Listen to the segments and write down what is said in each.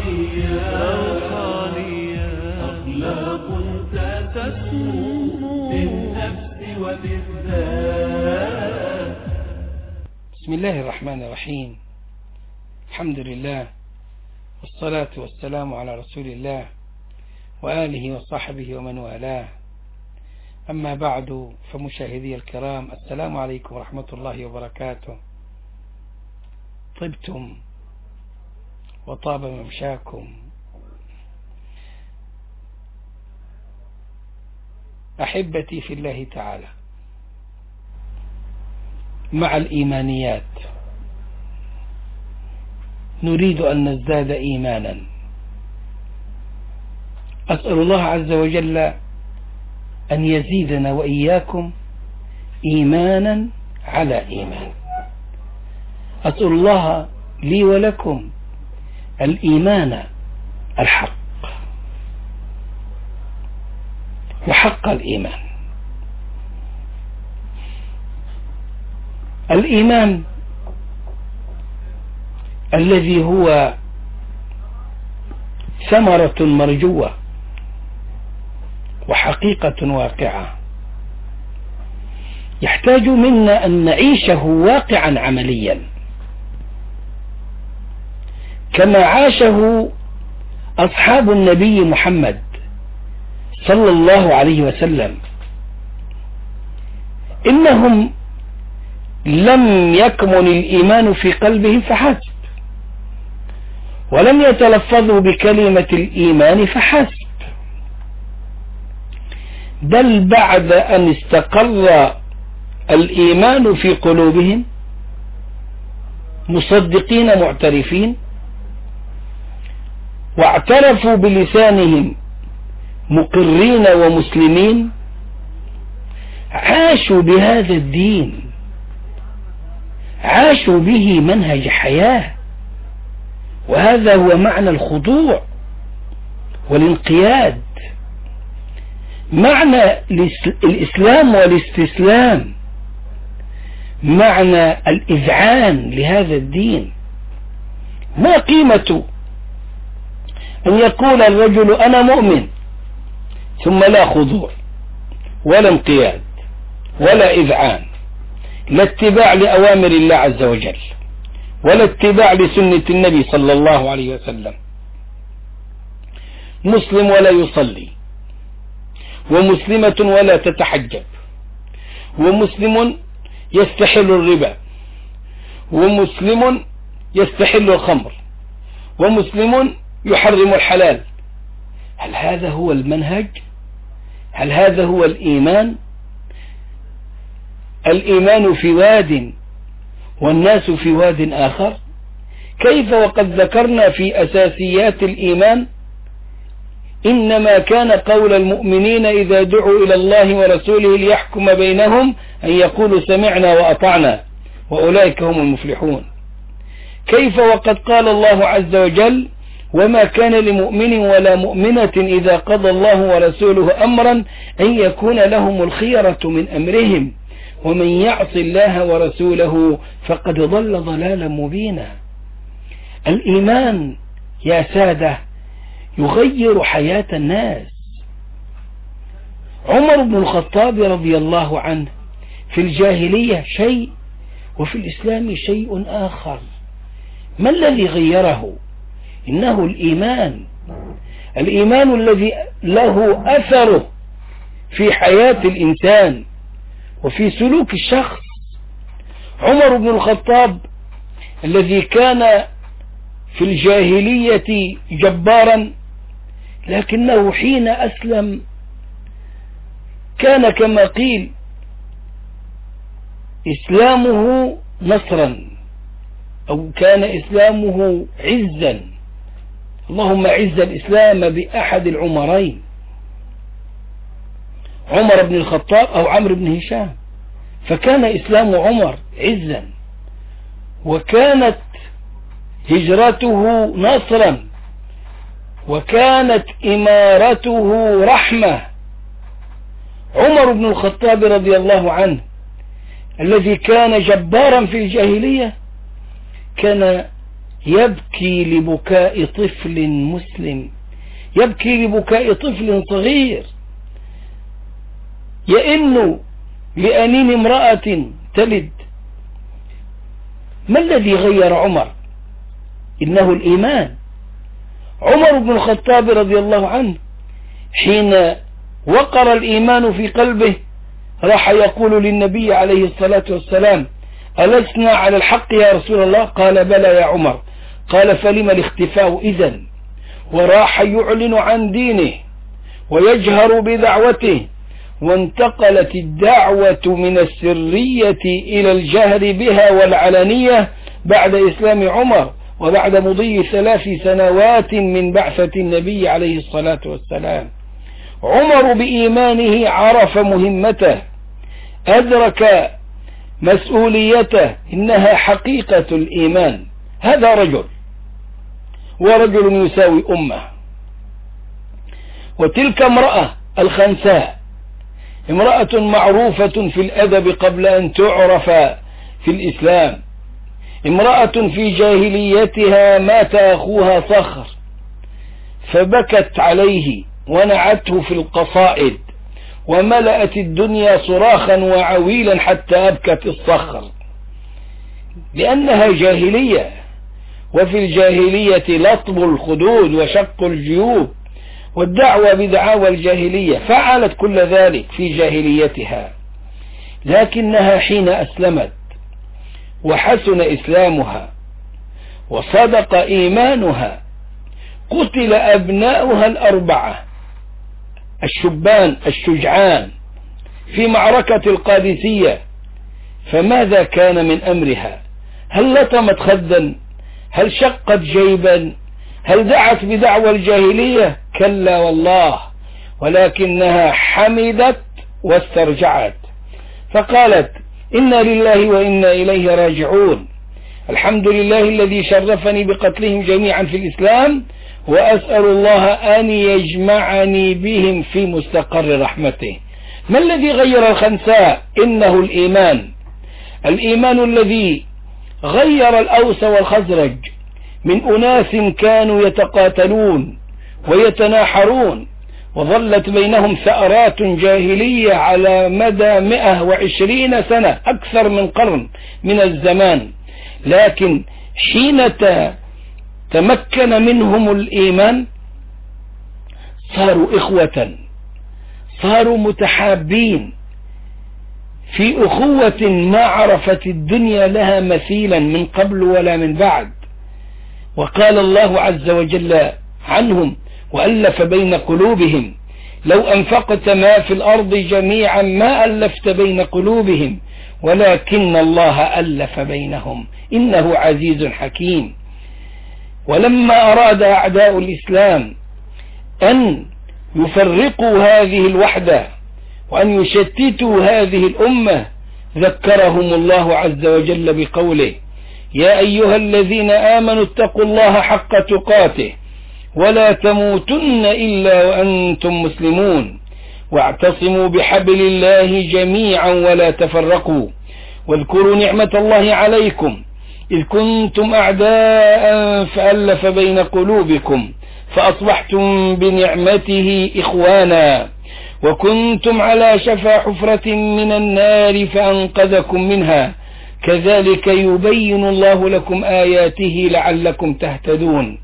أخلاق تسمو للنفس وبالذات. بسم الله الرحمن الرحيم. الحمد لله والصلاة والسلام على رسول الله وآله وصحبه ومن والاه. أما بعد، فمشاهدي الكرام، السلام عليكم ورحمة الله وبركاته. طبتم وطاب ممشاكم. أحبتي في الله تعالى، مع الإيمانيات نريد أن نزداد إيمانا. أسأل الله عز وجل أن يزيدنا وإياكم إيمانا على إيمان. أسأل الله لي ولكم الإيمان الحق وحق الإيمان. الإيمان الذي هو ثمرة مرجوة وحقيقة واقعة، يحتاج منا أن نعيشه واقعا عمليا كما عاشه أصحاب النبي محمد صلى الله عليه وسلم. إنهم لم يكمن الإيمان في قلبهم فحسب، ولم يتلفظوا بكلمة الإيمان فحسب، بل بعد أن استقر الإيمان في قلوبهم مصدقين معترفين، واعترفوا بلسانهم مقرين ومسلمين، عاشوا بهذا الدين، عاشوا به منهج حياة. وهذا هو معنى الخضوع والانقياد، معنى الإسلام والاستسلام، معنى الإذعان لهذا الدين. ما قيمة أن يقول الرجل أنا مؤمن ثم لا خضوع ولا انقياد ولا إذعان، لا اتباع لأوامر الله عز وجل ولا اتباع لسنة النبي صلى الله عليه وسلم، مسلم ولا يصلي، ومسلمة ولا تتحجب، ومسلم يستحل الربا، ومسلم يستحل الخمر، ومسلم يحرم الحلال. هل هذا هو المنهج؟ هل هذا هو الإيمان؟ الإيمان في واد والناس في واد آخر. كيف وقد ذكرنا في أساسيات الإيمان إنما كان قول المؤمنين إذا دعوا إلى الله ورسوله ليحكم بينهم أن يقولوا سمعنا وأطعنا وأولئك هم المفلحون. كيف وقد قال الله عز وجل وما كان لمؤمن ولا مؤمنة إذا قضى الله ورسوله أمرا أن يكون لهم الخيرة من أمرهم ومن يعص الله ورسوله فقد ضل ضلالا مبينا. الإيمان يا سادة يغير حياة الناس. عمر بن الخطاب رضي الله عنه في الجاهلية شيء وفي الإسلام شيء آخر. ما الذي غيره؟ إنه الإيمان، الإيمان الذي له أثره في حياة الإنسان وفي سلوك الشخص. عمر بن الخطاب الذي كان في الجاهلية جبارا، لكنه حين أسلم كان كما قيل إسلامه نصرا، أو كان إسلامه عزا. اللهم عز الإسلام بأحد العمرين، عمر بن الخطاب أو عمرو بن هشام. فكان إسلام عمر عزا، وكانت هجرته نصرا، وكانت إمارته رحمة. عمر بن الخطاب رضي الله عنه الذي كان جبارا في الجاهلية كان يبكي لبكاء طفل مسلم، يبكي لبكاء طفل صغير يئن لأنين امرأة تلد. ما الذي غير عمر؟ إنه الإيمان. عمر بن الخطاب رضي الله عنه حين وقر الإيمان في قلبه راح يقول للنبي عليه الصلاة والسلام: ألسنا على الحق يا رسول الله؟ قال: بلى يا عمر. قال: فلما الاختفاء إذن؟ وراح يعلن عن دينه ويجهر بدعوته، وانتقلت الدعوة من السرية إلى الجهر بها والعلانية بعد إسلام عمر، وبعد مضي 3 سنوات من بعثة النبي عليه الصلاة والسلام. عمر بإيمانه عرف مهمته، أدرك مسؤوليته، إنها حقيقة الإيمان. هذا رجل، ورجل يساوي أمة. وتلك امرأة الخنساء، امرأة معروفة في الأدب قبل أن تعرف في الإسلام، امرأة في جاهليتها مات أخوها صخر فبكت عليه ونعته في القصائد، وملأت الدنيا صراخا وعويلا حتى أبكت الصخر، لأنها جاهلية، وفي الجاهلية لطب الخدود وشق الجيوب والدعوة بدعاوى الجاهلية، فعلت كل ذلك في جاهليتها. لكنها حين أسلمت وحسن إسلامها وصدق إيمانها قتل أبناؤها 4 الشبان الشجعان في معركة القادسية. فماذا كان من أمرها؟ هل لطمت خدا؟ هل شقت جيبا؟ هل دعت بدعوى الجاهلية؟ كلا والله، ولكنها حمدت واسترجعت فقالت: إنا لله وإنا إليه راجعون، الحمد لله الذي شرفني بقتلهم جميعا في الإسلام، وأسأل الله أن يجمعني بهم في مستقر رحمته. ما الذي غير الخنساء؟ إنه الإيمان. الإيمان الذي غير الأوس والخزرج من أناس كانوا يتقاتلون ويتناحرون، وظلت بينهم ثأرات جاهلية على مدى 120 سنة، أكثر من قرن من الزمان. لكن حين تمكن منهم الإيمان صاروا إخوة، صاروا متحابين في أخوة ما عرفت الدنيا لها مثيلا من قبل ولا من بعد. وقال الله عز وجل عنهم: وألف بين قلوبهم لو أنفقت ما في الأرض جميعا ما ألفت بين قلوبهم ولكن الله ألف بينهم إنه عزيز حكيم. ولما أراد أعداء الإسلام أن يفرقوا هذه الوحدة وأن يشتتوا هذه الأمة ذكرهم الله عز وجل بقوله: يا أيها الذين آمنوا اتقوا الله حق تقاته ولا تموتن إلا وأنتم مسلمون، واعتصموا بحبل الله جميعا ولا تفرقوا، واذكروا نعمة الله عليكم إذ كنتم أعداء فألف بين قلوبكم فأصبحتم بنعمته إخوانا، وكنتم على شفا حفرة من النار فأنقذكم منها، كذلك يبين الله لكم آياته لعلكم تهتدون.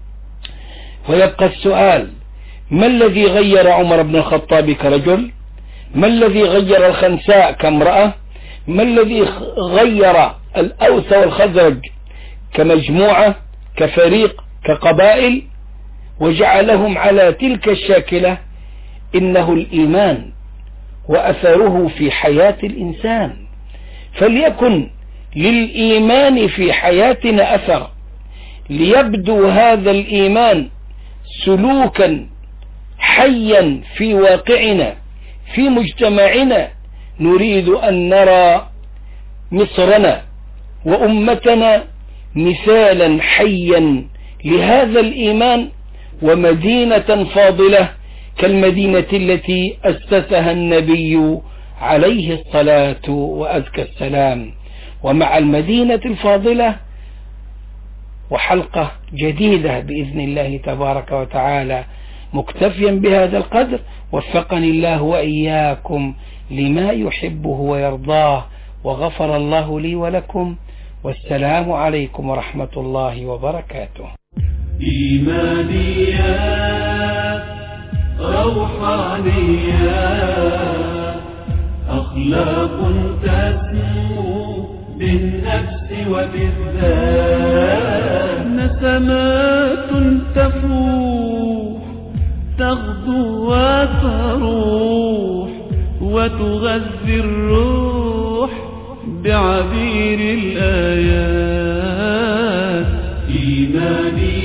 ويبقى السؤال: ما الذي غير عمر بن الخطاب كرجل؟ ما الذي غير الخنساء كامرأة؟ ما الذي غير الأوس والخزرج كمجموعة كفريق كقبائل وجعلهم على تلك الشاكلة؟ إنه الإيمان وأثره في حياة الإنسان. فليكن للإيمان في حياتنا أثر، ليبدو هذا الإيمان سلوكا حيا في واقعنا في مجتمعنا. نريد أن نرى مصرنا وأمتنا مثالا حيا لهذا الإيمان، ومدينة فاضلة كالمدينة التي أسسها النبي عليه الصلاة وأزكى السلام. ومع المدينة الفاضلة وحلقة جديدة بإذن الله تبارك وتعالى، مكتفيا بهذا القدر. وفقني الله وإياكم لما يحبه ويرضاه، وغفر الله لي ولكم، والسلام عليكم ورحمة الله وبركاته. إيمانيات روحانيات، أخلاق تسمو بالنفس وبالذات، نسمات تفوح تغدو وتروح وتغذي الروح بعبير الآيات. إيمانيات